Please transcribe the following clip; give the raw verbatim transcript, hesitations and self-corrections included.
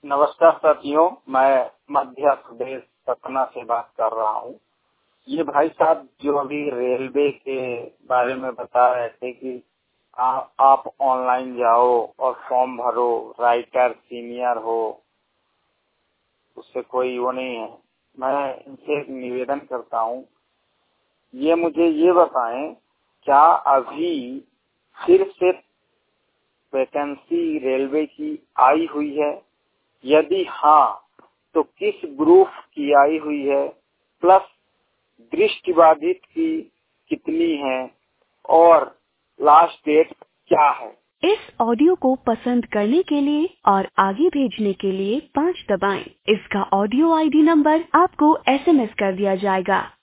नमस्कार साथियों, मैं मध्य प्रदेश सतना से बात कर रहा हूँ। ये भाई साहब जो अभी रेलवे के बारे में बता रहे थे कि आ, आप ऑनलाइन जाओ और फॉर्म भरो, राइटर सीनियर हो, उससे कोई वो नहीं है। मैं इनसे एक निवेदन करता हूँ, ये मुझे ये बताएं, क्या अभी फिर से वैकेंसी रेलवे की आई हुई है? यदि हाँ, तो किस ग्रुप की आई हुई है? प्लस दृष्टिबाधित की कितनी है और लास्ट डेट क्या है? इस ऑडियो को पसंद करने के लिए और आगे भेजने के लिए पाँच दबाएं। इसका ऑडियो आईडी नंबर आपको एसएमएस कर दिया जाएगा।